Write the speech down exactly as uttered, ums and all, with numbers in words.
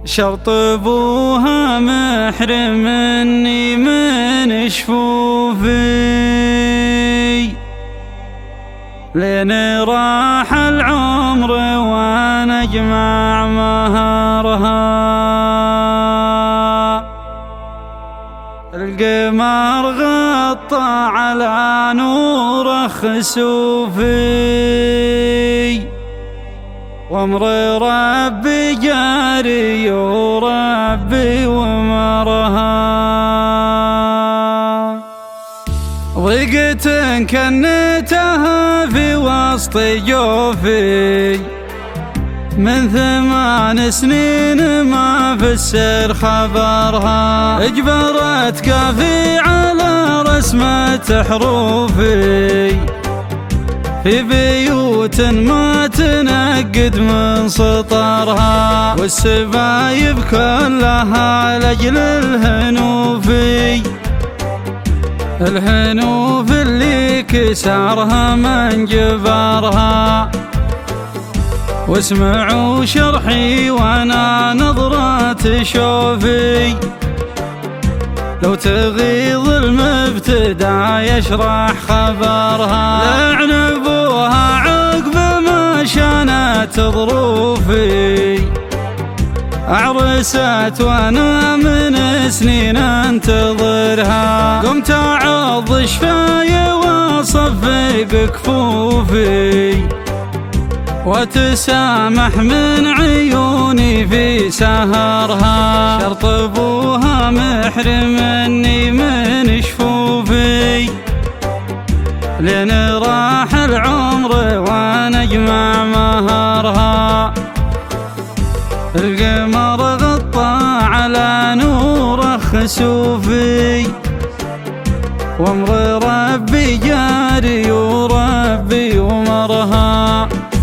شرط ابوها محرمني من شفوفي، لين راح العمر وانا اجمع مهرها. القمر غطى على نور خسوفي، وامر ربي جاري وربي ومرها. ضيقت كنتها في وسط جوفي، من ثمان سنين ما فسر خبرها. اجبرت كافي على رسمة حروفي، في بيوت ما تنقد من سطرها. والسبايب كلها لأجل الهنوفي، الهنوف اللي كسرها من جبرها. واسمعوا شرحي وانا نظرة شوفي، لو تغيظ المبتدع يشرح خبرها. لعن ابوها عقب ما شانت ظروفي، اعرست وانا من سنين انتظرها. قمت اعض شفاي واصفق كفوفي، وتسامح من عيوني في سهرها. شرط ابوها محرمني من شفوفي، لين راح العمر وانا اجمع مهرها. القمر غطى على نور خسوفي، وامر ربي جاري وربي ومرها.